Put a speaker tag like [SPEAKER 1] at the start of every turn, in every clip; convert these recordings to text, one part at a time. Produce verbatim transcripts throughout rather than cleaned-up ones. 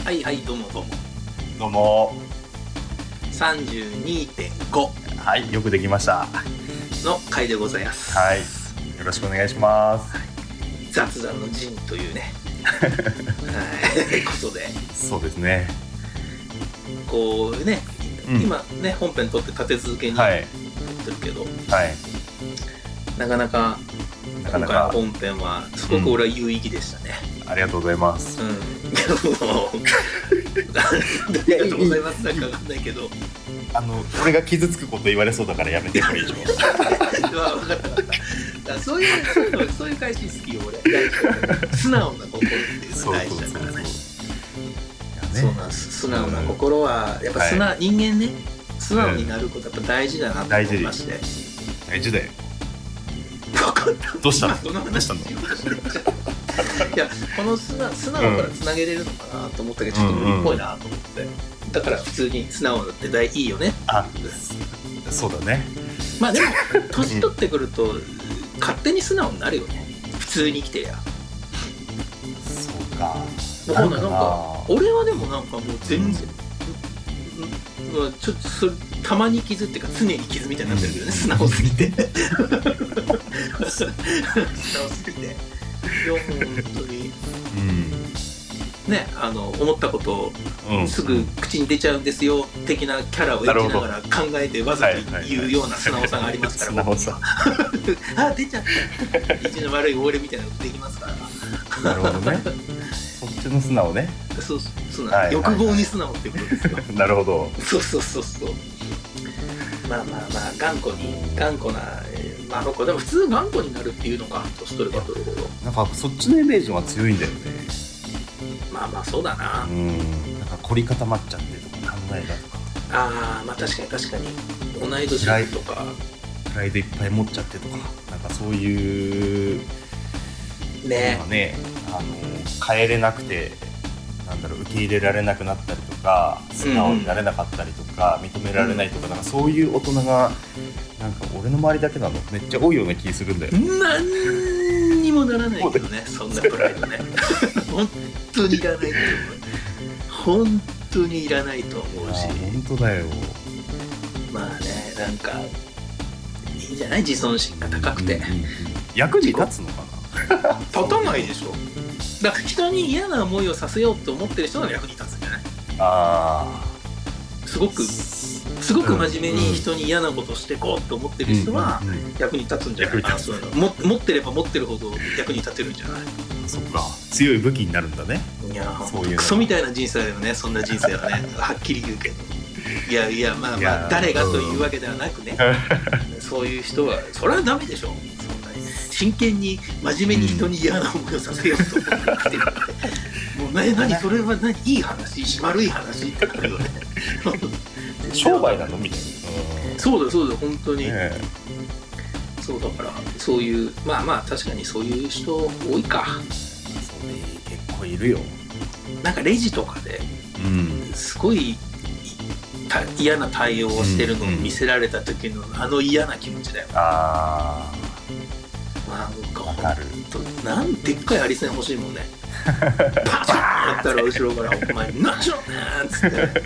[SPEAKER 1] はいはい、どうもどうも。
[SPEAKER 2] どうも。
[SPEAKER 1] さんじゅうにてんご
[SPEAKER 2] はい、よくできました。
[SPEAKER 1] の回でございます。
[SPEAKER 2] はい、よろしくお願いします。
[SPEAKER 1] 雑談の陣というねはいことで、
[SPEAKER 2] そうですね。
[SPEAKER 1] こうね、うん、今ね本編撮って立て続けに撮ってるけど、はい、なかなか今回の本編はすごく俺は有意義でしたね。
[SPEAKER 2] うん、ありがとうございます。うん、
[SPEAKER 1] ありがとうございますなんかわかんないけど、
[SPEAKER 2] あの俺が傷つくこと言われそうだからやめてこれ以上。
[SPEAKER 1] 分かった分かった。そういうそういうそういう返し好きよ俺。大事。素直な心っていうのが大事だからね。そうなんです。素直な心はやっぱ素直、はい、人間ね素直になることやっぱ大事だなと思いまして。
[SPEAKER 2] 大事だよ。
[SPEAKER 1] 分かった。
[SPEAKER 2] どうしたの？
[SPEAKER 1] その
[SPEAKER 2] 話
[SPEAKER 1] したの？いやこの素 直, 素直からつなげれるのかなと思ったけど、ちょっと無理っぽいなと思って、うんうん、だから普通に素直だって大いいよね。
[SPEAKER 2] あ、そうだね。
[SPEAKER 1] まあでも年取ってくると勝手に素直になるよね。普通に生きてりゃ。
[SPEAKER 2] そうか。
[SPEAKER 1] なんかなんか俺はでもなんかもう全然、うん、ちょっとそれたまに傷っていうか常に傷みたいになってるけどね、素直すぎて素直すぎて、いや本当に、うん、ね、あの思ったことをすぐ口に出ちゃうんですよ的なキャラを演じながら考えてわざと言うような素直さがありますから、
[SPEAKER 2] 素直さ
[SPEAKER 1] あ出ちゃった意地の悪い俺みたいなことできますから。
[SPEAKER 2] なるほどね。そっちの素直ね。
[SPEAKER 1] そう素直、はいはいはい、欲望に素直ってことですよ。な
[SPEAKER 2] るほど。
[SPEAKER 1] そうそうそうそう。まあまあまあ頑固に頑固な、えー、まあの子でも普通頑固になるっていうのか年取れば取るほど。
[SPEAKER 2] なんかそっちのイメージは強いんだよね。
[SPEAKER 1] まあまあそうだな。
[SPEAKER 2] うん。なんか凝り固まっちゃってとか考えがとか。
[SPEAKER 1] ああまあ確かに確かに同い年とか。
[SPEAKER 2] プライドいっぱい持っちゃってとかなんかそういう
[SPEAKER 1] ね
[SPEAKER 2] のがね。あの変えれなくてなんだろう受け入れられなくなったりとか素直になれなかったりとか、うん、認められないとか、なんかそういう大人がなんか俺の周りだけなのめっちゃ多いような気するんだよ。
[SPEAKER 1] 何にもならないけどねそんなプライドね本当にいらないと思う。本当にいらないと思うし。
[SPEAKER 2] 本当だよ。
[SPEAKER 1] まあねなんかいいんじゃない自尊心が高くて、うんうんうん、
[SPEAKER 2] 役に立つのかな。
[SPEAKER 1] 立たないでしょ。だから人に嫌な思いをさせようと思ってる人が役に立つんじゃない？
[SPEAKER 2] あ
[SPEAKER 1] あすごくすごく真面目に人に嫌なことしてこうと思ってる人は役に立つんじゃないかな。そういうのも持ってれば持ってるほど役に立てるんじゃない？
[SPEAKER 2] そっか強い武器になるんだね。
[SPEAKER 1] いやそういうクソみたいな人生だよねそんな人生はねはっきり言うけど。いやいやまあまあ誰がというわけではなくねそういう人はそれはダメでしょ。真剣に真面目に人に嫌な思いをさせようと思って生きてるってもう何何それは何いい話悪い話ってなるよね
[SPEAKER 2] 商売なのみたいな。
[SPEAKER 1] そうだそうだ本当に、ね、そうだからそういうまあまあ確かにそういう人多いか。
[SPEAKER 2] そうね結構いるよ。
[SPEAKER 1] なんかレジとかで、うん、すごい嫌な対応をしてるのを見せられた時の、うんうん、あの嫌な気持ちだよ。
[SPEAKER 2] ああ
[SPEAKER 1] なんかほんとなんでっかいアリセン欲しいもんねパチャーンやったら後ろからお前何しろねーっつって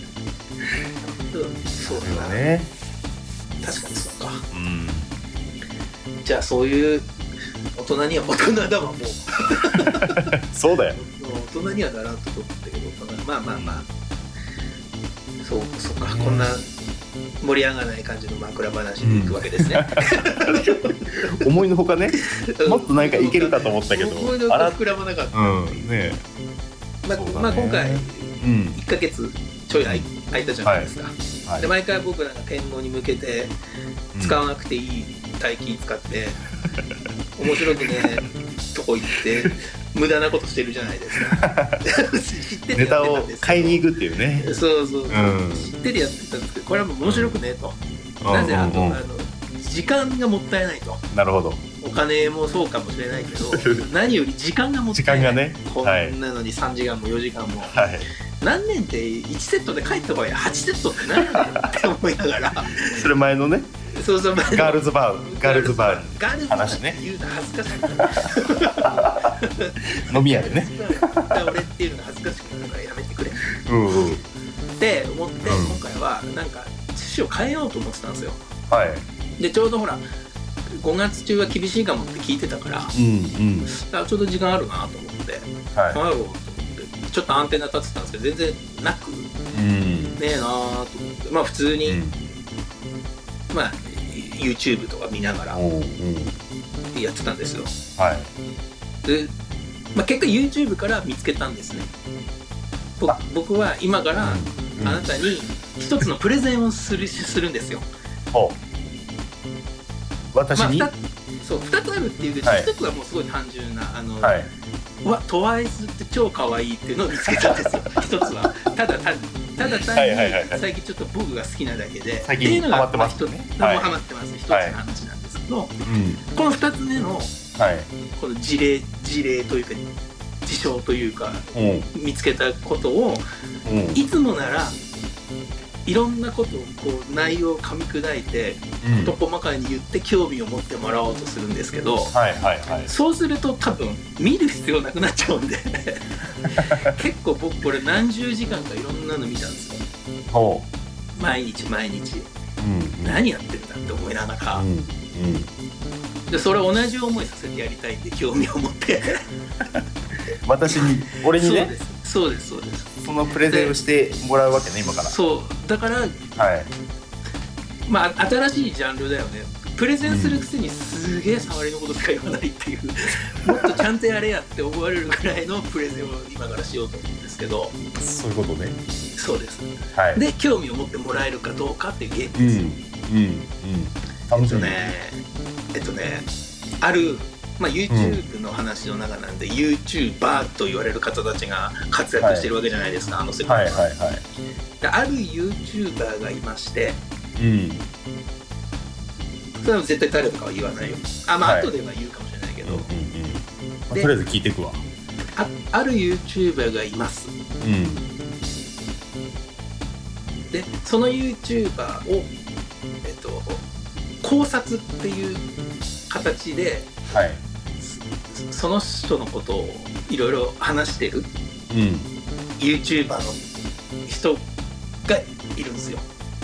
[SPEAKER 1] そうだね確かにそうか、うん、じゃあそういう大人には大人だわもう
[SPEAKER 2] そうだよ
[SPEAKER 1] 大人にはならんとと思ったけど大人まあまあまあそうそうか、こんな盛り上がらない感じの枕話でいくわけですね、
[SPEAKER 2] うん、思いのほかねもっとなんかいけるかと思ったけど
[SPEAKER 1] 思いのほか膨らまなかった、うんねまあねまあ、今回いっかげつちょい空いたじゃないですか、はいはい、で毎回僕なんか天皇に向けて使わなくていい大金使って、うん、面白くねとこ行って無駄なことしてるじゃないですか知って
[SPEAKER 2] ネタを買いに行くっていうね。
[SPEAKER 1] そうそうそう、うん、知ってるやってたんですけどこれはもう面白くねえと、うん、なぜあと、うんうん、あの時間がもったいないと。
[SPEAKER 2] なるほど。
[SPEAKER 1] お金もそうかもしれないけど何より時間がもったいない。
[SPEAKER 2] 時間がね
[SPEAKER 1] こんなのにさんじかんもよじかんも、はい、何年っていちセットで帰った場合はちセットって何やねんって思いながら
[SPEAKER 2] それ前のね
[SPEAKER 1] そうそう前の
[SPEAKER 2] ガールズバーガールズバー
[SPEAKER 1] ガールズバーって言うの恥ずかしい飲
[SPEAKER 2] み屋でね
[SPEAKER 1] 俺っていうのが恥ずかしくなるからやめてく
[SPEAKER 2] うんうん
[SPEAKER 1] って思って、うん、今回はなんか趣旨を変えようと思ってたんですよ。
[SPEAKER 2] はい
[SPEAKER 1] でちょうどほらごがつ中は厳しいかもって聞いてたから、
[SPEAKER 2] うんうん、
[SPEAKER 1] だからちょうど時間あるなと思って、はい、あろうと思ってちょっとアンテナ立ってたんですけど全然なく、うん、ねえなと思ってまあ普通に、うん、まあ YouTube とか見ながらやってたんですよ。
[SPEAKER 2] はい。
[SPEAKER 1] で、まあ、結果 YouTube から見つけたんですね。僕は今からあなたに一つのプレゼンをするするんですよ。
[SPEAKER 2] ほう。私に、
[SPEAKER 1] まあ、そうふたつあるっていうけど、はい、ひとつはもうすごい単純なあの、
[SPEAKER 2] はい、
[SPEAKER 1] うわトワイスって超可愛いっていうのを見つけたんですよ。ひとつはただ単にただ単に最近ちょっと僕が好きなだけで
[SPEAKER 2] 最近ハマってますね。
[SPEAKER 1] もうハマってます。ひとつの話なんですけど、はい、このふたつめの、はい、この事例事例というか事象というか、うん、見つけたことを、うん、いつもならいろんなことをこう内容を噛み砕いて事細かに言って興味を持ってもらおうとするんですけど、
[SPEAKER 2] はいはいはい、
[SPEAKER 1] そうすると多分見る必要なくなっちゃうんで結構僕これ何十時間かいろんなの見たんですよ。
[SPEAKER 2] ほ
[SPEAKER 1] う毎日毎日、うん、何やってるんだって思いながら、うんうん、でそれ同じ思いさせてやりたいんで興味を持って
[SPEAKER 2] 私に俺にね
[SPEAKER 1] そうですそうですそうです
[SPEAKER 2] そのプレゼンをしてもらうわけね今から。
[SPEAKER 1] そうだから、はい、まあ新しいジャンルだよね。プレゼンするくせにすげえ触りのことしか言わないっていう、うん、もっとちゃんとやれやって思われるくらいのプレゼンを今からしようと思うんですけど。
[SPEAKER 2] そういうことね。
[SPEAKER 1] そうです、
[SPEAKER 2] はい、
[SPEAKER 1] で興味を持ってもらえるかどうかっていうゲームですよ。
[SPEAKER 2] うんうんうん楽しみ。
[SPEAKER 1] えっとねえっとねあるまあ、YouTube の話の中なんで、うん、YouTuber と言われる方たちが活躍してるわけじゃないですか、はい、あの世界は、はいはいはい、である YouTuber がいまして、うん、それは絶対誰とかは言わないよ。あ、まあ、はい、後では言うかもしれないけど、うんうんうん
[SPEAKER 2] まあ、とりあえず聞いていくわ。
[SPEAKER 1] あ, ある YouTuber がいます、うん、でその YouTuber を、えっと、考察っていう形で、はい、その人のことをいろいろ話してる、うん、YouTuber の人がいるんですよ。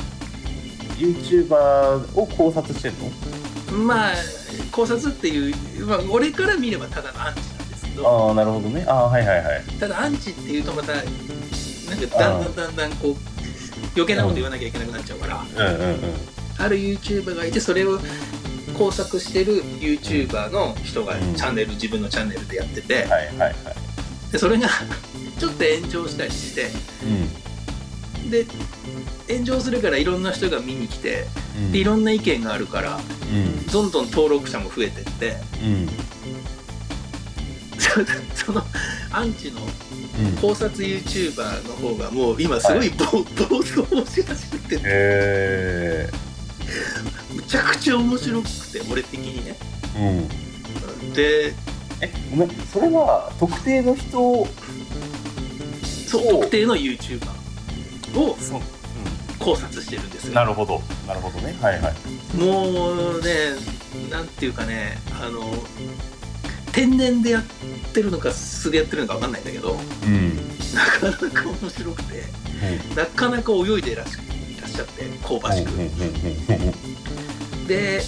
[SPEAKER 2] YouTuber を考察してるの？
[SPEAKER 1] まあ考察っていう、まあ、俺から見ればただのアンチなんですけど。
[SPEAKER 2] ああなるほどね。ああはいはいはい。
[SPEAKER 1] ただアンチっていうとまたなんかだんだんだんだんこう余計なこと言わなきゃいけなくなっちゃうから、うんうんうんうん、ある YouTuber がいてそれを工作してる YouTuber の人がチャンネル、うん、自分のチャンネルでやってて、はいはいはい、でそれがちょっと炎上したりして、うん、で炎上するからいろんな人が見に来て、うん、でいろんな意見があるから、うん、どんどん登録者も増えてって、うん、そのアンチの考察 YouTuber の方がもう今すごい暴走をし始めてて、へーむちゃくちゃ面白くて俺的にね、うん、で
[SPEAKER 2] えごめんそれは特定の人を
[SPEAKER 1] そう特定の YouTuber を考察してるんですよ。
[SPEAKER 2] なるほどなるほどねはいはい
[SPEAKER 1] もうねなんていうかねあの天然でやってるのか素でやってるのか分かんないんだけど、うん、なかなか面白くて、うん、なかなか泳いでらっしゃって香ばしく、うんうんうんうん、で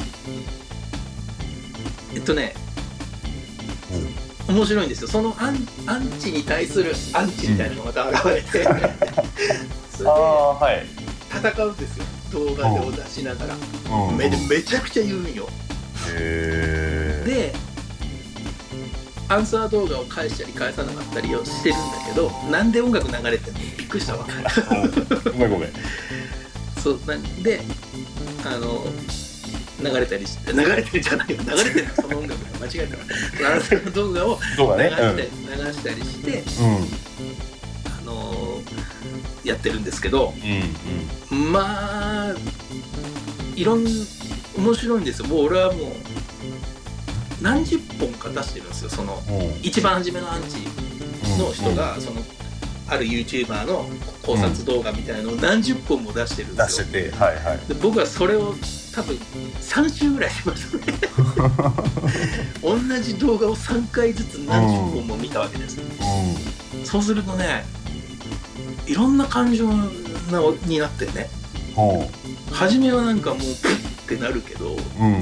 [SPEAKER 1] えっとね、うん、面白いんですよ。そのアン、アンチに対するアンチみたいなのがまた現れて、うん、それで、はい、戦うんですよ動画を出しながら、うん、め, めちゃくちゃ言うんよ。へーでアンサー動画を返したり返さなかったりをしてるんだけどなんで音楽流れてるのびっくりしたわ
[SPEAKER 2] ごめんごめん
[SPEAKER 1] そうなんであの流れたりして流れてるじゃないよ流れてるその音楽が間違えたらアンサー動画を流して、ねうん、流したりして、うん、あのー、やってるんですけど、うんうん、まあいろん面白いんですよ。もう俺はもう何十本か出してるんですよ。その一番初めのアンチの人がそのある YouTuber の考察動画みたいなのを何十本も出してるんですよ。
[SPEAKER 2] 出してて、はいはい、
[SPEAKER 1] で僕はそれを多分さん週ぐらいしましたね同じ動画をさんかいずつ何十本も見たわけです、うん、そうするとねいろんな感情なになってね、
[SPEAKER 2] ほ
[SPEAKER 1] 初めはなんかもうプッってなるけど、
[SPEAKER 2] う、うん、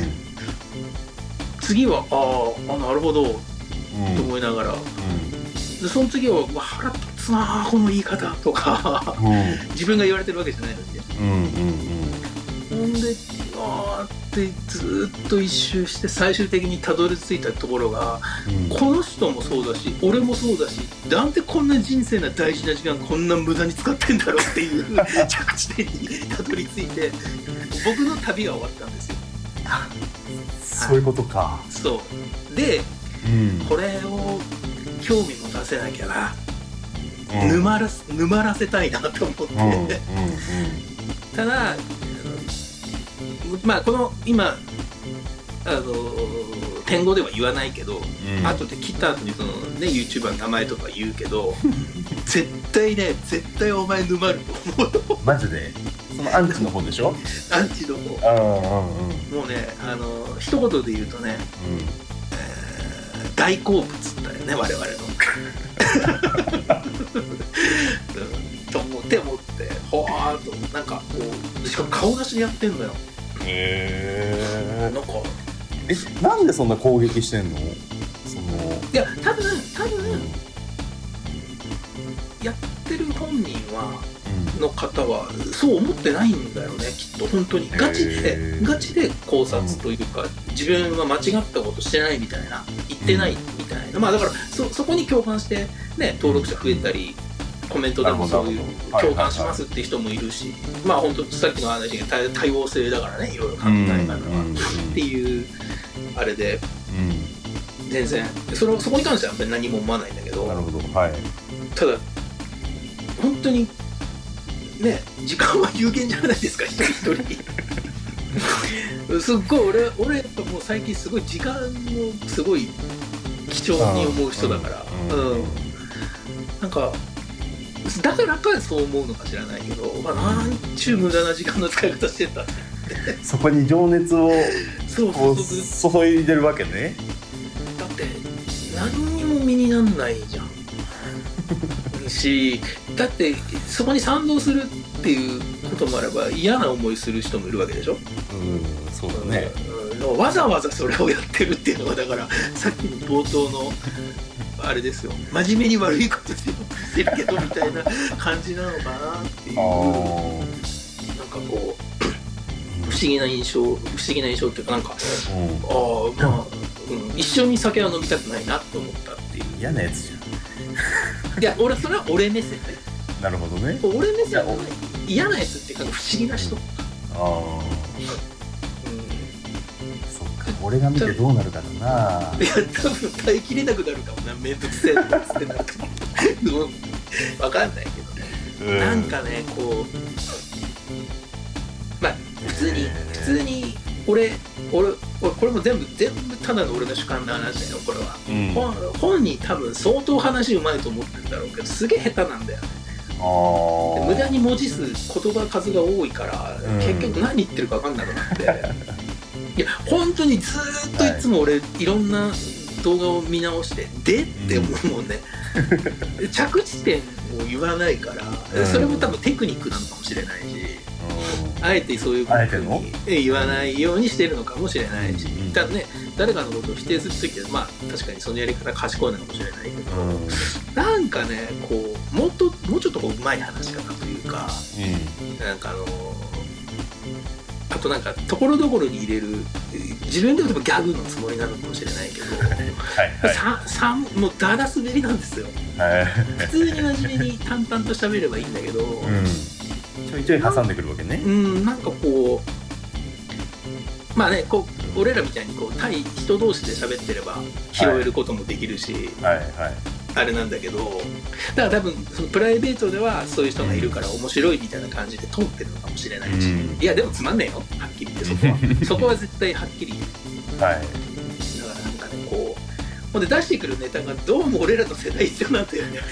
[SPEAKER 1] 次はあーあなるほど、うん、と思いながら、
[SPEAKER 2] う
[SPEAKER 1] でその次はうわ腹立つなこの言い方とか、
[SPEAKER 2] ん、うん、
[SPEAKER 1] 自分が言われてるわけじゃないのにね、
[SPEAKER 2] うん、うん、
[SPEAKER 1] ほんであーってずっと一周して最終的にたどり着いたところが、
[SPEAKER 2] うん、
[SPEAKER 1] この人もそうだし俺もそうだし、なんでこんな人生の大事な時間こんな無駄に使ってんだろうっていう着地点にたどり着いて僕の旅が終わったんですよ。
[SPEAKER 2] そういうことか。
[SPEAKER 1] そうで、
[SPEAKER 2] うん、
[SPEAKER 1] これを興味持たせなきゃな、
[SPEAKER 2] うん、
[SPEAKER 1] 沼らす沼らせたいなと思って、
[SPEAKER 2] うん、うん、うん、
[SPEAKER 1] ただまあこの今あの点語では言わないけど、うん、後で切った後にそのね YouTuber の名前とか言うけど絶対ね絶対お前沼ると思う。
[SPEAKER 2] マジでそのアンチの方でしょ。
[SPEAKER 1] アンチの方、うんうんうん、もうねあの一言で言うとね、うんえー、大好物だよね我々のと思って思ってほわーっとなんかこうしかも顔出しでやってんのよ。
[SPEAKER 2] へー、
[SPEAKER 1] なんか
[SPEAKER 2] えなんでそんな攻撃してんの。その
[SPEAKER 1] いや多分多分、うん、やってる本人は、うん、の方はそう思ってないんだよねきっと。本当にガチでガチで考察というか、うん、自分は間違ったことしてないみたいな言ってないみたいな、うん、まあだから そ, そこに共感してね登録者増えたり、うん、コメントでもそういう共感しますっていう人もいるし、まあ本当さっきの話が 多, 多様性だからねいろいろ考え方は、うん、っていうあれで、うん、全然 そ, れそこに関してはやっぱり何も思わないんだけど。
[SPEAKER 2] なるほど、はい、た
[SPEAKER 1] だ本当にね時間は有限じゃないですか一人一人すっごい俺俺やっぱもう最近すごい時間をすごい貴重に思う人だから、うんうんうん、なんかだからかそう思うのか知らないけど、まあ、なんちゅう無駄な時間の使い方してんだって
[SPEAKER 2] そこに情熱を
[SPEAKER 1] そうそう
[SPEAKER 2] 注いでるわけね。
[SPEAKER 1] だって何にも身になんないじゃんし、だってそこに賛同するっていうこともあれば嫌な思いする人もいるわけでしょ。
[SPEAKER 2] うん、そうだね、
[SPEAKER 1] うん、わざわざそれをやってるっていうのはだからさっきの冒頭のあれですよ、真面目に悪いことしてるけどみたいな感じなのかなっていう、なんかこう不思議な印象不思議な印象っていうかなんか、うん、ああまあ、うん、一緒に酒は飲みたくないなって思ったっていう。
[SPEAKER 2] 嫌なやつじゃん
[SPEAKER 1] いや俺それは俺目線ね。
[SPEAKER 2] なるほどね。
[SPEAKER 1] 俺目線は嫌なやつっていうか不思議な人、うん、ああ、うん、
[SPEAKER 2] そっか俺が見てどうなるかだな。
[SPEAKER 1] いや多分耐えきれなくなるかもな、めんどくせえなってなると思う分かんないけどね、うん、なんかねこうまあ普通に、えー、普通に俺俺これも全部全部ただの俺の主観の話だよこれは、うん、本, 本人多分相当話うまいと思ってるんだろうけどすげえ下手なんだよね。あ無駄に文字数言葉数が多いから、うん、結局何言ってるか分かんなくなっていや本当にずっといつも俺、はい、いろんな動画を見直してでって思うもんね、うん、着地点を言わないから、うん、それも多分テクニックなのかもしれないし、うん、あえてそういうことに言わないようにしてるのかもしれないし、うん、ただね誰かのことを否定するときはまあ確かにそのやり方賢いのかもしれないけど、うん、なんかねこうもっともうちょっとこう上手い話し方というか、うん、なんかあのあとなんかところどころに入れる自分でもギャグのつもりなのかもしれないけどはい、はい、ささもうダダ滑りなんですよ、はい、普通に真面目に淡々と喋ればいいんだけど、うん、
[SPEAKER 2] ちょいちょい挟んでくるわけね。
[SPEAKER 1] うんなんかこうまあねこう俺らみたいにこう対人同士で喋ってれば拾えることもできるし、はいはいはい、あれなんだけどだから多分そのプライベートではそういう人がいるから面白いみたいな感じで通ってるのかもしれないし、うん、いやでもつまんねえよはっきり言ってそこはそこは絶対はっきり言う、はい、だからなんかねこうほんで出してくるネタがどうも俺らの世代一緒なんだよね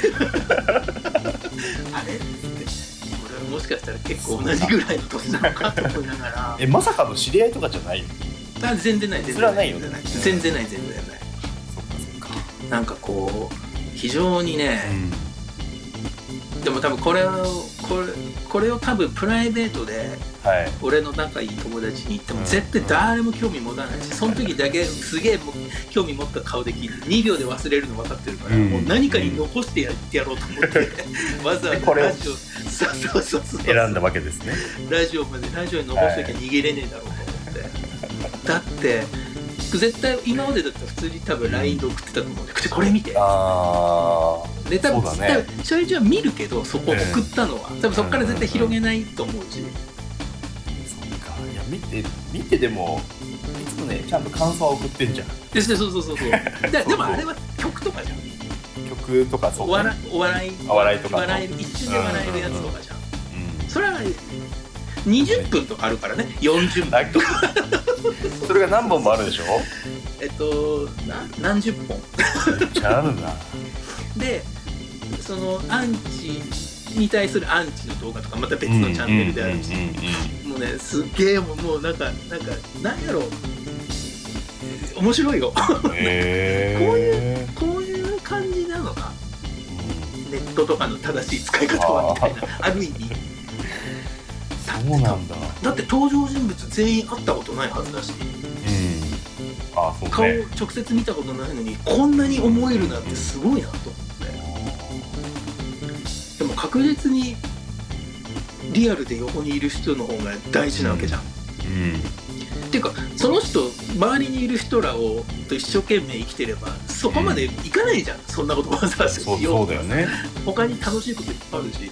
[SPEAKER 1] あれって俺はもしかしたら結構同じぐらいの年なのかと思いながら
[SPEAKER 2] えまさかの知り合いとかじゃないよ。
[SPEAKER 1] あ全然ない全然ない。
[SPEAKER 2] それはないよね。
[SPEAKER 1] 全然ない全然ない。そっかそっか。なんかこう非常にね、 でも多分これをこれこれを多分プライベートで俺の仲いい友達に言っても絶対誰も興味持たないし、その時だけすげえ興味持った顔で聞いてにびょうで忘れるの分かってるから、もう何かに残してやってやろうと思ってわざわざラジオそうそうそうそう
[SPEAKER 2] 選んだわけですね。ラ
[SPEAKER 1] ジオまでラジオに残しときゃ逃げれねえだろうと思って、だって絶対今までだったら普通に多分 ライン で送ってたと思うんで、これ見て
[SPEAKER 2] あ
[SPEAKER 1] で多分
[SPEAKER 2] そうだね、
[SPEAKER 1] 初日は見るけどそこ送ったのは、多分そこから絶対広げないと思うし、
[SPEAKER 2] そっか、いや見て見てでもいつもねちゃんと感想は送ってんじゃん。
[SPEAKER 1] でそうそうそうそうそうで, でもあれは曲とかじゃん、
[SPEAKER 2] 曲とかそう、ね、
[SPEAKER 1] お笑お笑い
[SPEAKER 2] お笑いとか
[SPEAKER 1] 笑える一瞬で笑えるやつとかじゃん、うんうん、それはにじゅっぷんとかあるからね、よんじゅっぷんとか
[SPEAKER 2] それが何本もあるでしょ。
[SPEAKER 1] えっとな何十本
[SPEAKER 2] めっちゃあるな。
[SPEAKER 1] でそのアンチに対するアンチの動画とかまた別のチャンネルであるし、もうねすっげえもうもうなんかなんかなんやろ面白いよ
[SPEAKER 2] へ
[SPEAKER 1] こういうこういう感じなのか、うん、ネットとかの正しい使い方はみたいな あ, ある意味
[SPEAKER 2] そうなんだ。
[SPEAKER 1] だって登場人物全員会ったことないはずだし、
[SPEAKER 2] うん、あそうね、
[SPEAKER 1] 顔直接見たことないのにこんなに思えるなんてすごいなと思って、でも確実にリアルで横にいる人の方が大事なわけじゃん、うんうん、っていうかその人周りにいる人らをと一生懸命生きてればそこまでいかないじゃん、うん、そんなことわざわざしよう。
[SPEAKER 2] そうだよね。
[SPEAKER 1] 他に楽しいこといっぱいあるし、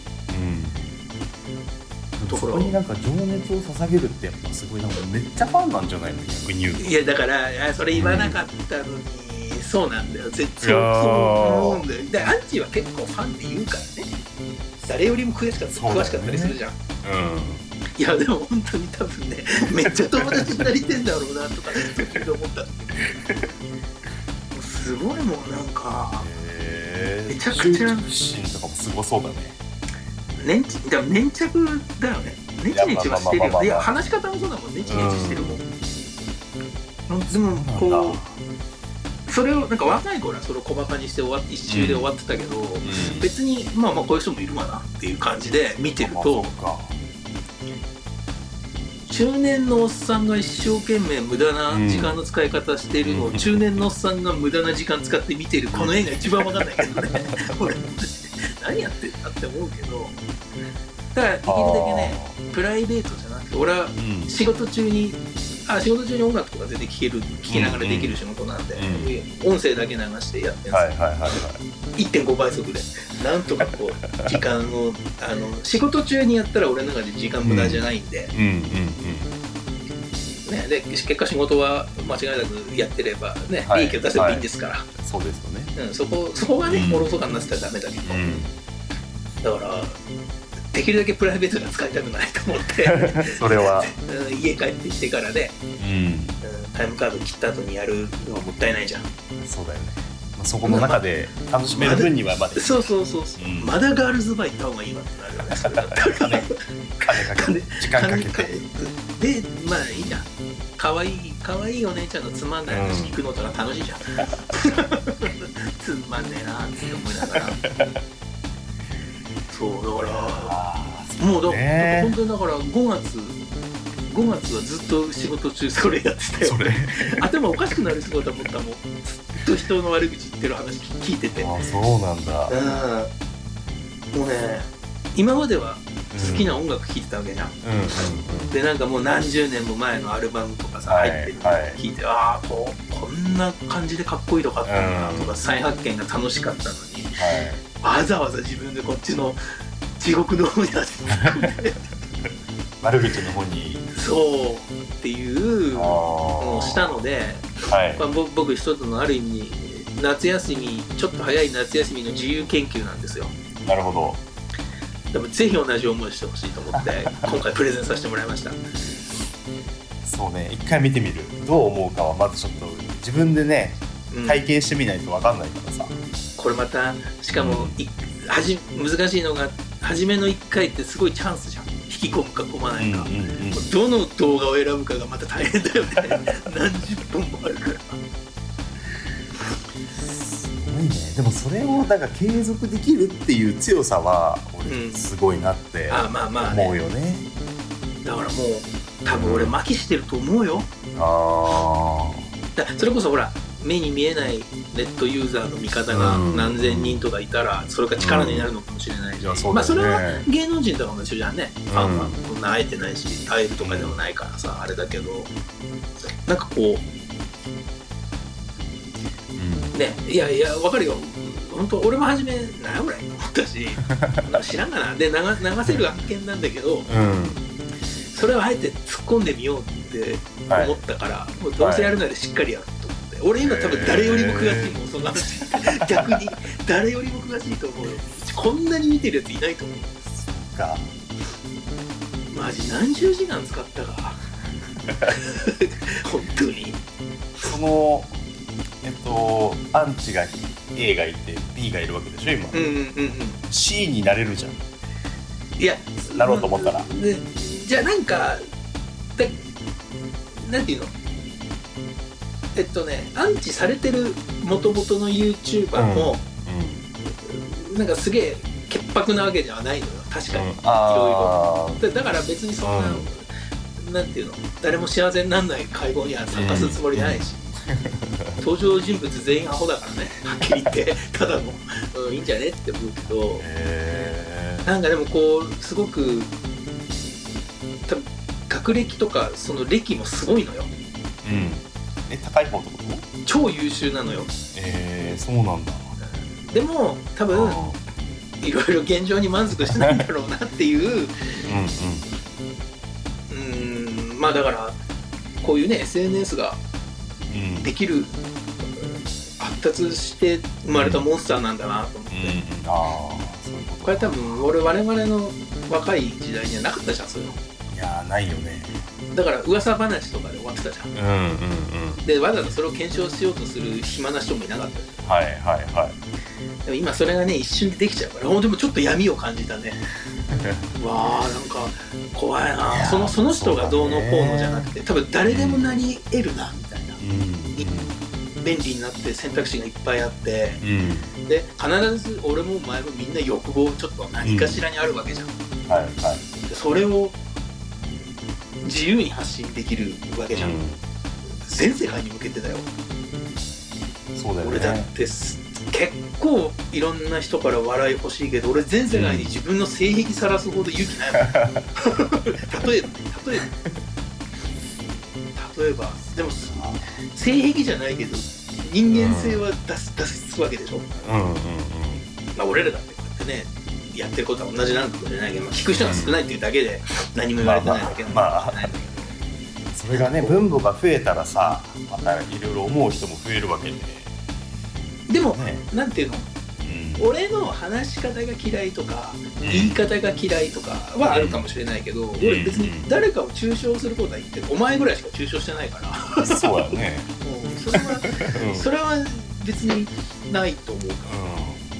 [SPEAKER 1] うん、ところ
[SPEAKER 2] そこになんか情熱を捧げるってやっぱすごいなんかめっちゃファンなんじゃないの、逆に言うと。
[SPEAKER 1] いやだからそれ言わなかったのに、うん、そうなんだよ、絶対そう思うんだよ。でアンチは結構ファンって言うからね、誰よりも詳しかった、ね、詳しかったりするじゃん、うん、いやでも本当に多分ねめっちゃ友達になりてんだろうなとか途中で思った時にすごいもんなんかめちゃくちゃ
[SPEAKER 2] 心とかもすごそうだね。
[SPEAKER 1] 粘着だ粘着だよね。ネチネチはしてるよ。いや話し方もそうだもん、ネチネチしてるもん、うん、でもこうそれをなんか若い頃はそれを小バカにして終わって一周で終わってたけど、うん、別にまあまあこういう人もいるわなっていう感じで見てると、中年のおっさんが一生懸命無駄な時間の使い方してるのを、うん、中年のおっさんが無駄な時間使って見てるこの絵が一番分かんないけどね俺何やってんだって思うけど、だからできるだけねプライベートじゃなくて、俺は仕事中に、うん、あ仕事中に音楽とか全然聴ける聴きながらできる仕事なんで、うんうん、音声だけ流してやってるんですよ、はいはいはいはい、いってんごばい速でなんとかこう時間をあの仕事中にやったら俺の中で時間無駄じゃないんで、うんうんうんうんね、で結果仕事は間違いなくやってればね、はい、利益を出せばいいんですから、はい、
[SPEAKER 2] そうですよね、
[SPEAKER 1] うん、そこそこがねおろそかになってたらダメだけど、うん、だからできるだけプライベートが使いたくないと思って
[SPEAKER 2] それは
[SPEAKER 1] 家帰ってきてからね、うんうん、タイムカード切った後にやるのはもったいないじゃん。
[SPEAKER 2] そうだよね、まあ、そこの中で楽しめる分にはまだ、
[SPEAKER 1] そうそうそうそう、うん、まだガールズバー行った方がいいわってなるよねそれだったら金
[SPEAKER 2] かけて時間かけて
[SPEAKER 1] でまあいいじゃん、かわいいかわいいお姉ちゃんのつまんない話聞くのとか楽しいじゃん、うん、つまんねえなって思いながらそうだからもうだから本当にだからごがつごがつはずっと仕事中それやってたよ。それ頭おかしくなる仕事だもん、もうずっと人の悪口言ってる話聞いてて。
[SPEAKER 2] あ、そうなんだ。
[SPEAKER 1] うん、もうね今までは好きな音楽聴いてたわけじゃん、うんうん、でなんかもう何十年も前のアルバムとかさ、はい、入ってるのを聴いて、はい、ああこうこんな感じでかっこいいとかあったんだなとか、うん、再発見が楽しかったのに、はい、わざわざ自分でこっちの地獄の方に足突っ込んで
[SPEAKER 2] 悪口の方に
[SPEAKER 1] そうっていうのをしたので、はいまあ、僕一つのある意味夏休みちょっと早い夏休みの自由研究なんですよ。
[SPEAKER 2] なるほど。
[SPEAKER 1] でもぜひ同じ思いしてほしいと思って今回プレゼンさせてもらいました。
[SPEAKER 2] そうね、一回見てみる、どう思うかはまずちょっと自分でね体験してみないと分かんないからさ、うん、これ
[SPEAKER 1] またしかも、うん、はじ難しいのが初めのいっかいってすごいチャンスじゃん、引き込むか込まないか、うんうんうん、どの動画を選ぶかがまた大変だよね何十本もあるから。
[SPEAKER 2] すごいね。でもそれをなんか継続できるっていう強さは俺すごいなって
[SPEAKER 1] あまあまあね
[SPEAKER 2] 思うよね。
[SPEAKER 1] だからもう多分俺麻痺してると思うよ。
[SPEAKER 2] あ
[SPEAKER 1] だそれこそほら目に見えないネットユーザーの味方が何千人とかいたらそれが力になるのかもしれないし、
[SPEAKER 2] うんいやそうだよね、
[SPEAKER 1] まあそれは芸能人とかも一緒じゃんね、ファンはこんな会えてないし会えるとかでもないからさ、あれだけどなんかこう、うん、ねいやいやわかるよ本当俺も初め何やこれと思ったし知らんがなで 流, 流せる案件なんだけど、うん、それをあえて突っ込んでみようって思ったから、はい、もうどうせやるならしっかりやると思って、はい、俺今多分誰よりも詳しいもんそんな話逆に誰よりも詳しいと思うよ。こんなに見てるやついないと思う。
[SPEAKER 2] そっか
[SPEAKER 1] マジ何十時間使ったか本当に
[SPEAKER 2] そのえっとアンチが A がいて B がいるわけでしょ今、うんうんうんうん、C になれるじゃん。
[SPEAKER 1] いや
[SPEAKER 2] なろうと思ったら、
[SPEAKER 1] ね、じゃあなんかだなんていうのえっとねアンチされてる元々の YouTuber も、うんうん、なんかすげえ潔白なわけではないのよ確かに、うん、いろいろ だ, だから別にそんな、うん、なんていうの誰も幸せにならない会合には参加するつもりじゃないし、うん、登場人物全員アホだからねはっきり言ってただの、うん、いいんじゃねって思うけど、なんかでもこうすごく多分学歴とかその歴もすごいのよ、
[SPEAKER 2] うん、え高い方ってこと？
[SPEAKER 1] 超優秀なのよ。
[SPEAKER 2] えー、そうなんだ。
[SPEAKER 1] でも多分いろいろ現状に満足してないんだろうなっていううん、うん、うんまあだからこういうね エスエヌエス ができる、うん、発達して生まれたモンスターなんだなと思って、うんうん、あそういうことこれ多分俺我々の若い時代にはなかったじゃんそういうの。
[SPEAKER 2] いやないよね。
[SPEAKER 1] だから噂話とかで終わってたじゃん、うんうんうん、でわざわざそれを検証しようとする暇な人もいなかったじゃん。
[SPEAKER 2] はいはいはい。
[SPEAKER 1] でも今それがね一瞬でできちゃうからでもちょっと闇を感じたねわあなんか怖いな。そのその人がどうのこうのじゃなくて多分誰でもなり得るなみたいな、うん、便利になって選択肢がいっぱいあって、うん、で必ず俺も前もみんな欲望ちょっと何かしらにあるわけじゃん、うんはいはい、でそれを自由に発信できるわけじゃん、うん、全世界に向けてだよ。
[SPEAKER 2] そうだよね。
[SPEAKER 1] 俺だって結構いろんな人から笑い欲しいけど俺全世界に自分の性癖さらすほど勇気ないもん、うん、例えばね例えば例えばでも性癖じゃないけど人間性は出す、うん、出すわけでしょ、うんうんうんまあ、俺らだってこうやってねやってることは同じなのかもしれないけど、まあ、聞く人が少ないっていうだけで何も言われてないだけなんだけど、まあまあまあ、
[SPEAKER 2] それがね分母が増えたらさまたいろいろ思う人も増えるわけで
[SPEAKER 1] でも、ね、なんていうの、うん、俺の話し方が嫌いとか、うん、言い方が嫌いとかはあるかもしれないけど、うん、俺別に誰かを中傷することは言ってるお前ぐらいしか中傷してないから
[SPEAKER 2] そうだね
[SPEAKER 1] もうそれは、うん、それは別にないと思うから、うん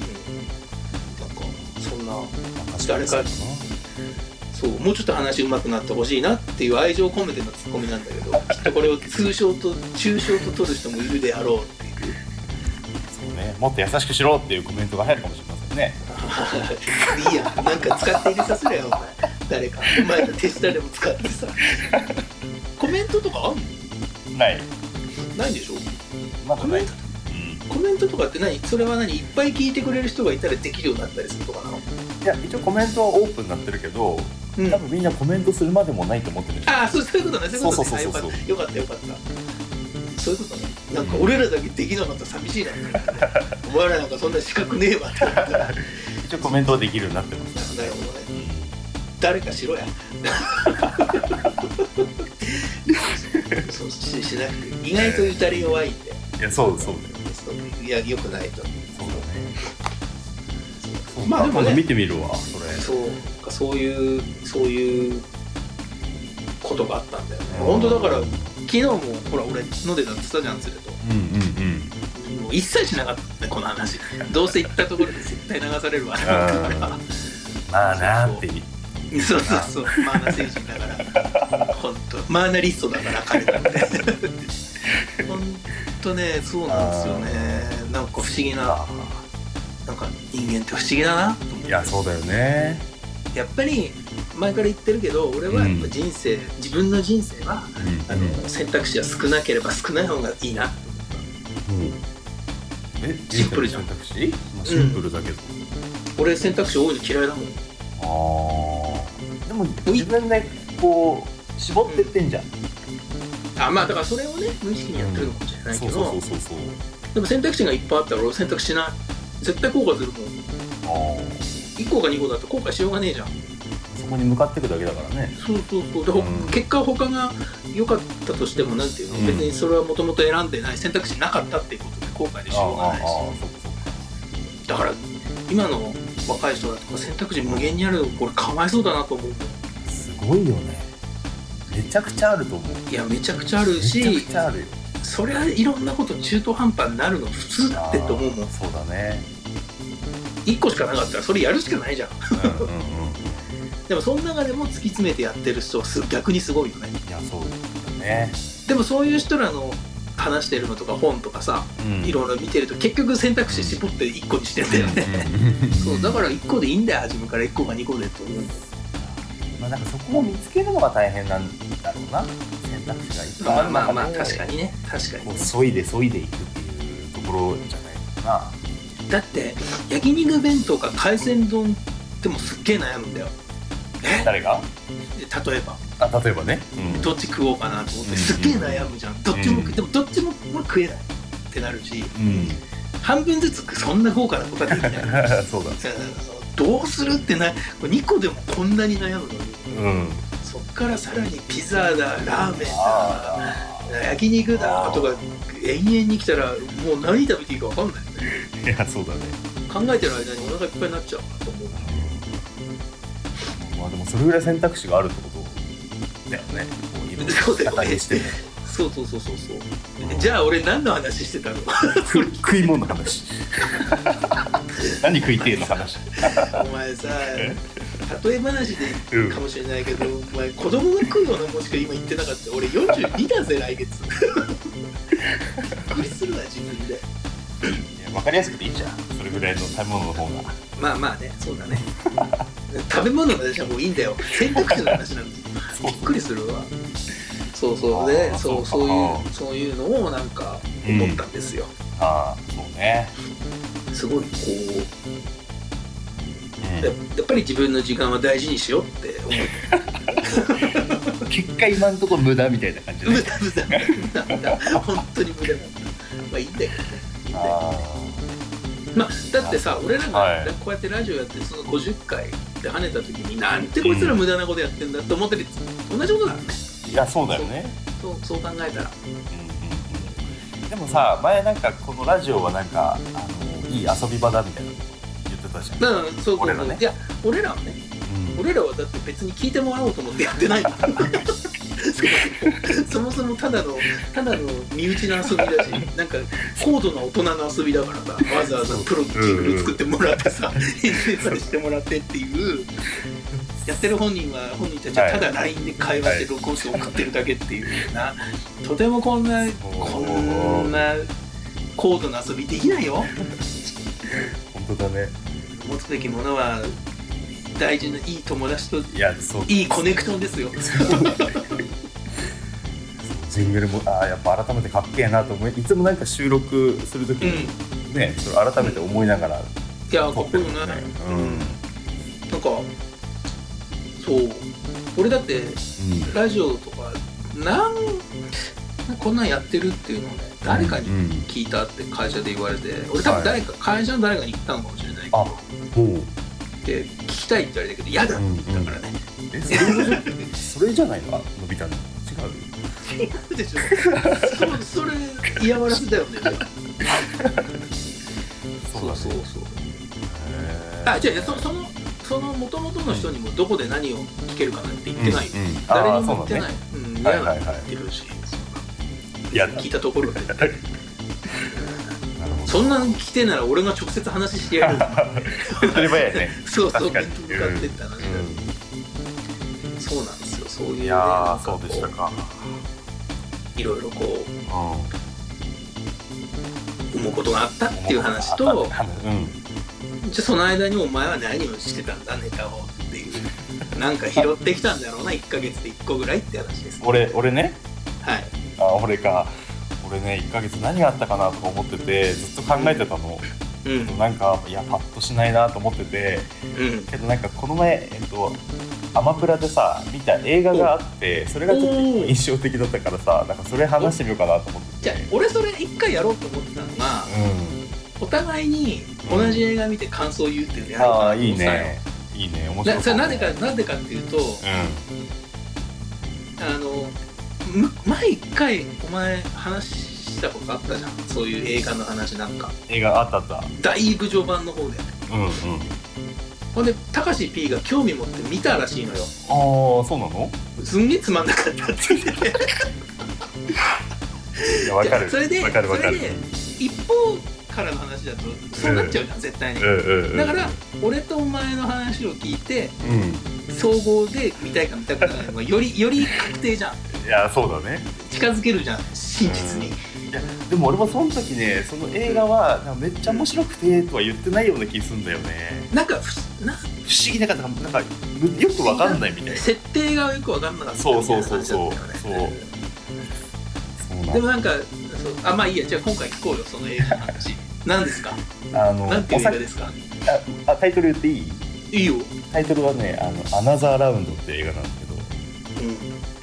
[SPEAKER 1] そんな誰かそうもうちょっと話上手くなってほしいなっていう愛情を込めてのツッコミなんだけどきっとこれを通称と中傷と取る人もいるであろうっていう
[SPEAKER 2] そうねもっと優しくしろっていうコメントが入るかもしれませんね
[SPEAKER 1] いいやなんか使って入れさせろよお前誰かお前が手下でも使ってさコメントとかあんの？
[SPEAKER 2] ない
[SPEAKER 1] ないんでしょ
[SPEAKER 2] まだない
[SPEAKER 1] コメントとかって何それは何いっぱい聞いてくれる人がいたらできるようになったりするとかなの？
[SPEAKER 2] いや一応コメントはオープンになってるけど、うん、多分みんなコメントするまでもないと思ってる。
[SPEAKER 1] ああそうそういうことねそういうことねよかったよかったよかったそういうことねなんか俺らだけできなかったら寂しいなって、ね、お前らなんかそんな資格ねえわって
[SPEAKER 2] 一応コメントはできるようになってます、
[SPEAKER 1] ね、なるほどね、うん、誰かしろやそうし, しなくて意外とゆたり弱いんで、
[SPEAKER 2] いやそうそうだよ
[SPEAKER 1] いや良くないとそうだね
[SPEAKER 2] そうまあでもね見てみるわそれ
[SPEAKER 1] そうかそういうそういうことがあったんだよね本当だから昨日もほら俺飲んでたって言ったじゃん連れとうんうんうんもう一切しなかったねこの話どうせ行ったところで絶対流されるわだから
[SPEAKER 2] まあなーって
[SPEAKER 1] そうそうそうマーナ精神だから本当マーナリストだから彼なんてとねそうなんですよね。なんか不思議な、なんか人間って不思議だなと思って。
[SPEAKER 2] いやそうだよね。
[SPEAKER 1] やっぱり前から言ってるけど俺はやっぱ人生、うん、自分の人生は、うん、あの選択肢は少なければ少ない方がいいなと思った、うん、えシンプルじゃん。選択肢、まあ、シンプルだけど、うん、俺選択肢多いの嫌いだもん。
[SPEAKER 2] あーでも自分でこう絞ってってんじゃん、
[SPEAKER 1] うん、あまあだからそれをね無意識にやってるのかもしれないけど、
[SPEAKER 2] うん、そうそうそうそう。
[SPEAKER 1] でも選択肢がいっぱいあったら俺選択しない。絶対後悔するもん。あいっこかにこだと後悔しようがねえじゃん。
[SPEAKER 2] そこに向かっていくだけだからね。
[SPEAKER 1] そうそうそうで、うん、結果他が良かったとしてもなんていうの、うん、別にそれはもともと選んでない選択肢なかったっていうことで後悔でしょうがないし。ああああそうかそうか。だから今の若い人だとか選択肢無限にあるのこれかわいそうだなと思う。
[SPEAKER 2] すごいよね。めちゃくちゃあると思う。
[SPEAKER 1] いやめちゃくちゃあるし、
[SPEAKER 2] めちゃくちゃあるよ。
[SPEAKER 1] それはいろんなこと中途半端になるの普通だってと思うもん。
[SPEAKER 2] そうだね。
[SPEAKER 1] いっこしかなかったらそれやるしかないじゃん。うんうんうんでもその中でも突き詰めてやってる人は逆にすごいよね。
[SPEAKER 2] いやそうだね。
[SPEAKER 1] でもそういう人らの話してるのとか本とかさ、うん、いろいろ見てると結局選択肢絞っていっこにしてんだよね、うん、そうだからいっこでいいんだよ初めからいっこかにこでと思う。
[SPEAKER 2] まあなんかそこを見つけるのが大変なんだろうな。選択肢がいっぱいある中で、まあまあまあ確かにね確かにこう削いで削いでいくっていうところじゃないかな。
[SPEAKER 1] だって焼肉弁当か海鮮丼でもすっげえ悩むんだよ。え
[SPEAKER 2] 誰が
[SPEAKER 1] 例えば
[SPEAKER 2] あ例えばね、
[SPEAKER 1] うん、どっち食おうかなと思ってすっげえ悩むじゃん。どっちも、うん、でもどっちも食えないってなるし、うん、半分ずつそんな豪華なことはできない
[SPEAKER 2] そうだ
[SPEAKER 1] どうするってなにこでもこんなに悩むのに、うん、そっからさらにピザだラーメンだ焼肉だとか延々に来たらもう何食べていいか分かんないよね。
[SPEAKER 2] いやそうだね。
[SPEAKER 1] 考えてる間にお腹いっぱいになっちゃうなと思う。
[SPEAKER 2] まあでもそれぐらい選択肢があるってことだよね。こういろいろ
[SPEAKER 1] そうだよね。そうそうそうそうそう。じゃあ俺何の話してたの？
[SPEAKER 2] 食い物の話。何食いてえの話。
[SPEAKER 1] お前さ、例え話でいいかもしれないけど、うん、お前子供が食うようなもんしか今言ってなかった。俺よんじゅうにだぜ来月。びっくりするな自分で。
[SPEAKER 2] 分かりやすくていいじゃん。それぐらいの食べ物の方が。
[SPEAKER 1] まあまあね、そうだね。食べ物の話はもういいんだよ。選択肢の話なんですよ。びっくりするわ。そうそうで、そうそういうそういうのをなんか思ったんですよ。
[SPEAKER 2] うん、ああ、そうね。
[SPEAKER 1] すごいこう、うん、や, やっぱり自分の時間は大事にしようって思う。
[SPEAKER 2] 結果今のところ無駄みたいな感じで。
[SPEAKER 1] 無駄無駄無駄無駄本当に無駄なんだ。まあいいんだけどね。あまあ、だってさ俺らが、はい、こうやってラジオやってそのごじゅっかいで跳ねた時になんてこいつら無駄なことやってんだって思ってる、うん、同じことだね。
[SPEAKER 2] いやそうだよね。
[SPEAKER 1] そう、そう、そう考えたら、
[SPEAKER 2] うんうんうん、でもさ前なんかこのラジオはなんかあのいい遊び場だみたいなこと言ってたじゃん。
[SPEAKER 1] うん、そうそうそう俺らね。いや俺らはね、うん、俺らはだって別に聞いてもらおうと思ってやってないの。そもそもただのただの身内の遊びだし、なんか高度な大人の遊びだからさ、わざわざプロのジングル作ってもらってさ、編集までしてもらってっていう、やってる本人は本人たちはただ ライン で会話して録音して送ってるだけっていうな、とてもこんなこんな高度な遊びできないよ。
[SPEAKER 2] 本当だね。
[SPEAKER 1] 持つべきものは大事ないい友達とい
[SPEAKER 2] やそう
[SPEAKER 1] いいコネクションですよ。
[SPEAKER 2] ジングルもあやっぱ改めてかっけえなと思いいつもなんか収録するときに、うん、ねそれ改めて思いながら、うん、
[SPEAKER 1] いやかっこいいよね、うん、なんかそう俺だって、うん、ラジオとかなんこんなんやってるっていうのをね誰かに聞いたって会社で言われて、うん、俺多分誰か、はい、会社の誰かに言ったのかもしれないけどあほうで聞きたいって言われたけど嫌だって言ったからね、
[SPEAKER 2] うんうん、えそれそれじゃないの伸びたの違う
[SPEAKER 1] 違うでしょ。そ, それ嫌がらせだよね。そうそうそう。あ、じゃあそそのその元々の人にもどこで何を聞けるかなんて言ってないよ。うんうん、誰にも言ってない。うん、嫌だって言ってるし。いや聞いたところで。そんな来てなら俺が直接話してやる。
[SPEAKER 2] 当たり前やね。
[SPEAKER 1] そうそう。面と向かってって話だよ。そうなんですよ。そういうね。
[SPEAKER 2] いやそうでしたか。
[SPEAKER 1] いろいろこう、うん、 思うことがあったっていう話と、うん、じゃあその間にお前は何をしてたんだネタをっていうなんか拾ってきたんだろうないっかげつでいっこぐらいって話です、ね、
[SPEAKER 2] 俺俺ね
[SPEAKER 1] はい
[SPEAKER 2] あ俺か俺ねいっかげつ何があったかなとか思っててずっと考えてたの、うん、なんかいやパッとしないなと思ってて、うん、けどなんかこの前えっとアマプラでさ見た映画があってそれがちょっと印象的だったからさなんかそれ話してみようかなと思ってて
[SPEAKER 1] じゃあ俺それ一回やろうと思ってたのが、うん、お互いに同じ映画見て感想を言うっていうのやるから、うん、
[SPEAKER 2] あいいねいいね面白い、ね、
[SPEAKER 1] それなぜかなんでかっていうと、うん、あの前一回お前話したことあったじゃんそういう映画の話なんか
[SPEAKER 2] 映画あったあった
[SPEAKER 1] だいぶ序盤の方でうんうんほんでたかし P が興味持って見たらしいのよ
[SPEAKER 2] ああそうなの
[SPEAKER 1] すんげえつまんなかったって言って
[SPEAKER 2] いや分かる
[SPEAKER 1] それで
[SPEAKER 2] 分かる分かる
[SPEAKER 1] それで一方からの話だとそうなっちゃうじゃん、うん、絶対に、うんうんうん、だから俺とお前の話を聞いて、うん、総合で見たいか見たくないのがよりより確定じゃん
[SPEAKER 2] いやそうだね
[SPEAKER 1] 近づけるじゃん真実に、
[SPEAKER 2] うんいやでも俺もその時ねその映画はなんかめっちゃ面白くてとは言ってないような気するんだよね
[SPEAKER 1] なんかふな
[SPEAKER 2] 不思議なかったなんかよく分かんないみたいな
[SPEAKER 1] 設定がよく分かんなかった
[SPEAKER 2] そうそうそうそうそう
[SPEAKER 1] そうでもなんかそうあまあいいやじゃあ今回聞こうよその映画の話何ですか
[SPEAKER 2] あの
[SPEAKER 1] 何ていう映画ですか
[SPEAKER 2] ああタイトル言っていい
[SPEAKER 1] いいよ
[SPEAKER 2] タイトルはねあのアナザーラウンドって映画なんだけど、うん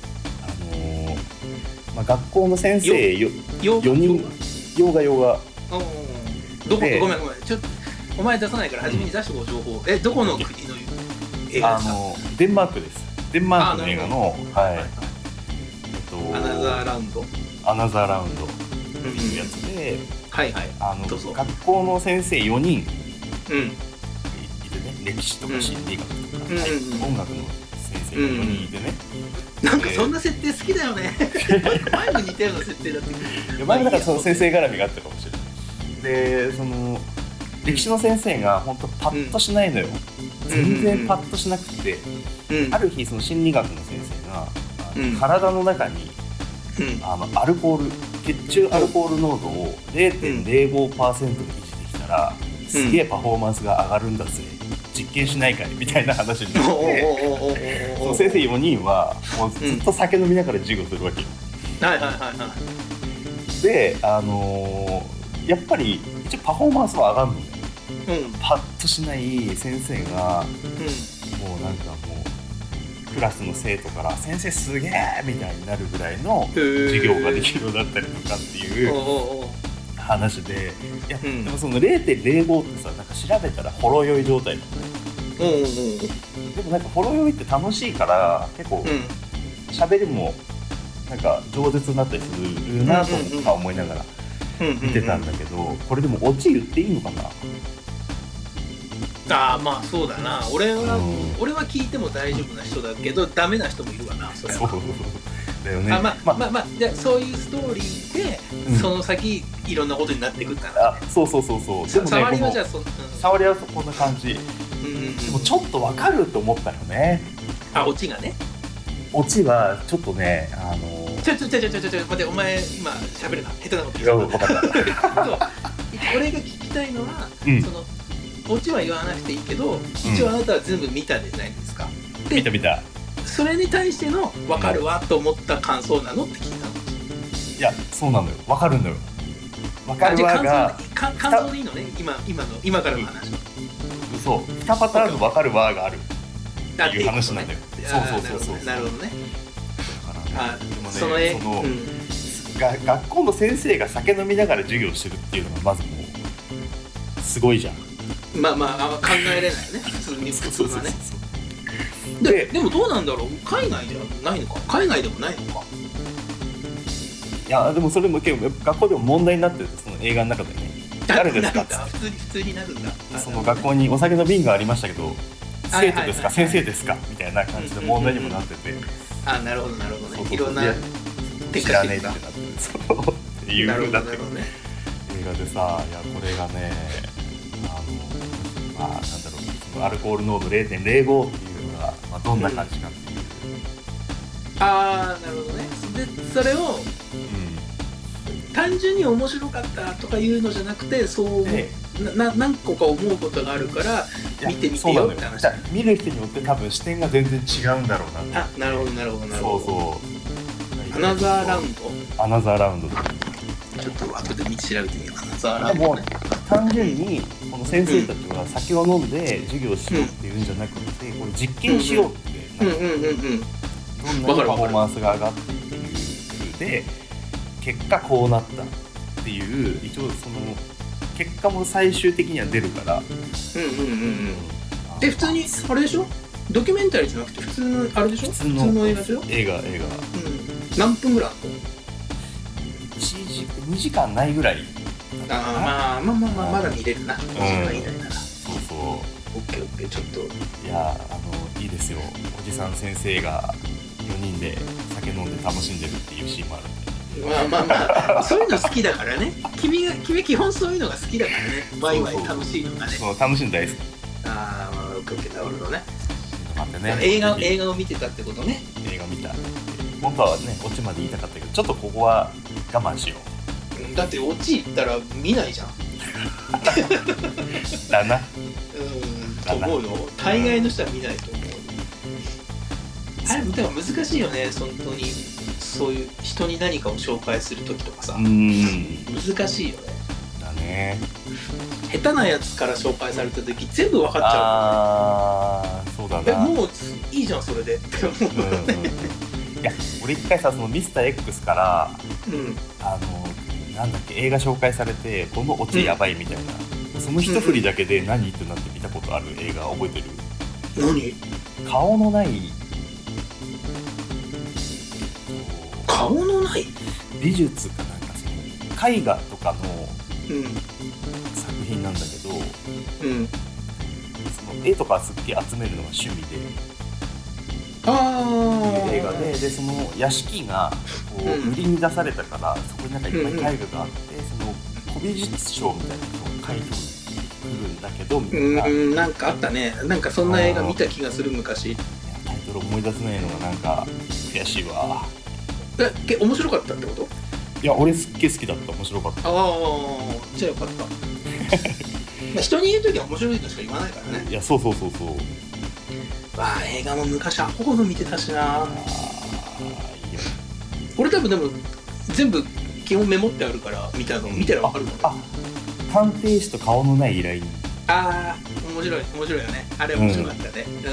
[SPEAKER 2] まあ、学校の先生よよにん洋画洋画
[SPEAKER 1] どこごめんごめんちょっとお前出さないから初めに出してご情報、うん、えどこの国の映画ですかあの
[SPEAKER 2] デンマークですデンマークの映画のはい、はいえ
[SPEAKER 1] っと、アナザーラウンド
[SPEAKER 2] アナザーラウンドっていうやつで、うん、
[SPEAKER 1] はいはい
[SPEAKER 2] あの学校の先生よにん、うん、いてね歴史とか心理学とか、うんはい、音楽の先生がよにんいてね、
[SPEAKER 1] うん、なんかそんな設定好きだよね前も似たような設定だったけど
[SPEAKER 2] 前もだからその先生絡みがあったかもしれないでその歴史の先生が本当パッとしないのよ、うん、全然パッとしなくて、うん、ある日その心理学の先生が、うん、体の中に、うん、あのアルコール血中アルコール濃度を れいてんれいごパーセント に維持できたら、うん、すげえパフォーマンスが上がるんだぜ実験しないかいみたいな話になってその先生よにんはもうずっと酒飲みながら授業するわけよ、
[SPEAKER 1] うん、はいはいはいはい
[SPEAKER 2] であのー、やっぱり一応パフォーマンスは上がるのね、うん、パッとしない先生が、うん、もうなんかもうクラスの生徒から先生すげえみたいになるぐらいの授業ができるようになったりとかっていう話でいや、うん、でもその れいてんれいご ってさなんか調べたらほろ酔い状態だったねうんうんうん、でもなんかほろ酔いって楽しいから結構喋、うん、りもなんか饒舌になったりするなとか思いながら見てたんだけど、これでもオチ言っていいのかな
[SPEAKER 1] ああまあそうだな俺は、うん、俺は聞いても大丈夫な人だけどダメな人もいるわなそれはそう
[SPEAKER 2] だよね
[SPEAKER 1] あまあまあまあ、まあ、じゃあそういうストーリーで、うん、その先いろんなことになっていくんだな、ね、
[SPEAKER 2] あそうそうそうそう
[SPEAKER 1] でも、ね、触りはじゃあそ、うん、
[SPEAKER 2] 触りはこんな感じでもちょっとわかると思ったよね
[SPEAKER 1] あオチがね
[SPEAKER 2] オチはちょっとねあのー、
[SPEAKER 1] ちょちょちょちょちょちょ待ってお前今喋るな下手なこと言う
[SPEAKER 2] 分かった
[SPEAKER 1] 俺が聞きたいのは、うん、そのオチは言わなくていいけど一応あなたは全部見たじゃないですか、
[SPEAKER 2] うん、で見た見た
[SPEAKER 1] それに対しての分かるわと思った感想なのって聞いたの
[SPEAKER 2] いやそうなのよ分かるのよ分かるわが
[SPEAKER 1] 感想, 感想でいいのね 今, 今の今からの話は
[SPEAKER 2] そうにパターンの分かるわがあるっていう話なんだよ、ね、そうそうそうそう
[SPEAKER 1] なるほどね
[SPEAKER 2] だからねでもね
[SPEAKER 1] その絵
[SPEAKER 2] その、うん、が学校の先生が酒飲みながら授業してるっていうのがまずもうすごいじゃん
[SPEAKER 1] まあまあ考えれないよね普通に普通はねで, でもどうなんだろう海外ではないのか海外でもないのか
[SPEAKER 2] いやでもそれも結構学校でも問題になってるその映画の中でね誰ですかって
[SPEAKER 1] 普通に普通になるんだ
[SPEAKER 2] その学校にお酒の瓶がありましたけど生徒ですか先生ですかみたいな感じで問題にもなってて、うんうんうん、
[SPEAKER 1] あなるほどなるほどねそうそうそういろんな
[SPEAKER 2] 知らねえってなってそうっていう風だって、ね、映画でさいやこれがねあのまあなんだろうそのアルコール濃度 れいてんれいご っていうのが、まあ、どんな感じかっていう、うん、
[SPEAKER 1] ああなるほどねでそれを、うん、 単純に面白かったとかいうのじゃなくて、そうな何個か思うことがあるから見てみてよって話。
[SPEAKER 2] 見る人によって多分視点が全然違うんだろうな。
[SPEAKER 1] あ、なるほどなるほどなるほど。
[SPEAKER 2] そうそう。
[SPEAKER 1] アナザーラウンド。
[SPEAKER 2] アナザーラウンド。
[SPEAKER 1] ちょっと後で見て調べてみよう。アナザーラウンド。
[SPEAKER 2] でも単純にこの先生たちは酒を飲んで授業しようっていうんじゃなくて、これ実験しようって、
[SPEAKER 1] うんうんうんうん。
[SPEAKER 2] どんなにパフォーマンスが上がっていっていう風で、結果こうなったっていう一応その結果も最終的には出るから。
[SPEAKER 1] うんうんうんうん。で普通にあれでしょ？ドキュメンタリーじゃなくて普通のあれでしょ？
[SPEAKER 2] 普通の、
[SPEAKER 1] 普通の映画でしょ？
[SPEAKER 2] 映画映画。うん。
[SPEAKER 1] 何分ぐらいあるの？
[SPEAKER 2] いちじにじかんないぐらい。
[SPEAKER 1] ああまあまあまあまあまだ見れるな。にじかん以内なら。
[SPEAKER 2] そうそう。
[SPEAKER 1] オッケーオッケーちょっと。
[SPEAKER 2] いやあのいいですよ。おじさん先生がよにんで酒飲んで楽しんでるっていうシーンもあるんで。
[SPEAKER 1] まあまあまあそういうの好きだからね。君が君基本そういうのが好きだからね。ワイワイ楽しいのがね。
[SPEAKER 2] そう楽しいの大好き。
[SPEAKER 1] ああまあオッケーオッケーなるほどね。
[SPEAKER 2] 待ってね。
[SPEAKER 1] 映画映画を見てたってことね。
[SPEAKER 2] 映画見た。本当はねオチまで言いたかったけどちょっとここは我慢しよ
[SPEAKER 1] う。だってオチ言ったら見ないじゃん。
[SPEAKER 2] だな。
[SPEAKER 1] うんと思うよ。大概の人は見ないと思う。あれでも難しいよね本当に。そういう人に何かを紹介するときとかさ、
[SPEAKER 2] うん
[SPEAKER 1] 難しいよね。
[SPEAKER 2] だね。
[SPEAKER 1] 下手なやつから紹介されたとき全部分かっちゃう、ね。
[SPEAKER 2] ああ、そうだな。
[SPEAKER 1] えもういいじゃんそれでって思うよね。
[SPEAKER 2] いや俺一回さそのミスター X から、
[SPEAKER 1] うん、
[SPEAKER 2] あのなんだっけ映画紹介されてこのオチやばいみたいな、うん、その一振りだけで何ってなって見たことある映画覚えてる？
[SPEAKER 1] 何？
[SPEAKER 2] 顔のない
[SPEAKER 1] 顔のない
[SPEAKER 2] 美術かなんかその絵画とかの作品なんだけど、
[SPEAKER 1] うん、
[SPEAKER 2] その絵とかすっげえ集めるのが趣味で、
[SPEAKER 1] あ
[SPEAKER 2] っていう映画で、でその屋敷がこう売りに出されたから、うん、そこになんかいっぱい絵画があって、うん、その古美術商みたいなのを買い取るんだけどみたいな、
[SPEAKER 1] うん、なんかあったね。なんかそんな映画見た気がする昔。
[SPEAKER 2] タイトル思い出せないのがなんか悔しいわ。
[SPEAKER 1] え、面白かったってこと？
[SPEAKER 2] いや俺すっげえ好きだった。面白かった。
[SPEAKER 1] ああじゃあよかった。まあ人に言うときは面白いとしか言わないからね。
[SPEAKER 2] いやそうそうそうそう。
[SPEAKER 1] わあ映画も昔アホほど見てたしな。あいいよ。俺多分でも全部基本メモってあるから見たの見たらわかるもんね。
[SPEAKER 2] あ探偵士と顔のない依頼人。
[SPEAKER 1] ああ面白い面白いよね。あれ面白かったね。うんうんうん。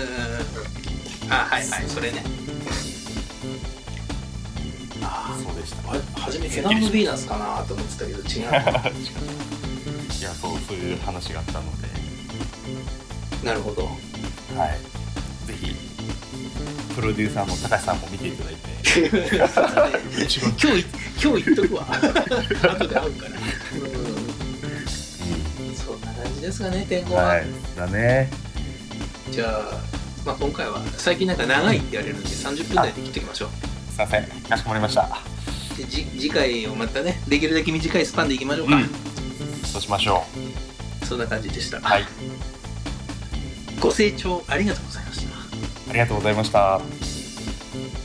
[SPEAKER 1] あはいはいそれね。あ
[SPEAKER 2] そうでした。
[SPEAKER 1] あれ初めフェナンド・ヴィーナスかなと思ってたけど違う。い
[SPEAKER 2] やそうそういう話があったので。
[SPEAKER 1] なるほど。
[SPEAKER 2] はい。ぜひプロデューサーも高橋さんも見ていただいて。
[SPEAKER 1] 今日今日言っとくわ。後で会うから。そんな感じですかね天候は。
[SPEAKER 2] はいだね。
[SPEAKER 1] じゃあ、まあ、今回は最近なんか長いって言われるんでさんじゅっぷん台で切っておきましょう。
[SPEAKER 2] すいませんかしこまりました。
[SPEAKER 1] でじ次回をまたねできるだけ短いスパンでいきましょうか、うん、
[SPEAKER 2] そうしましょ
[SPEAKER 1] う。そんな感じでした。
[SPEAKER 2] はい。
[SPEAKER 1] ご清聴ありがとうございました。
[SPEAKER 2] ありがとうございました。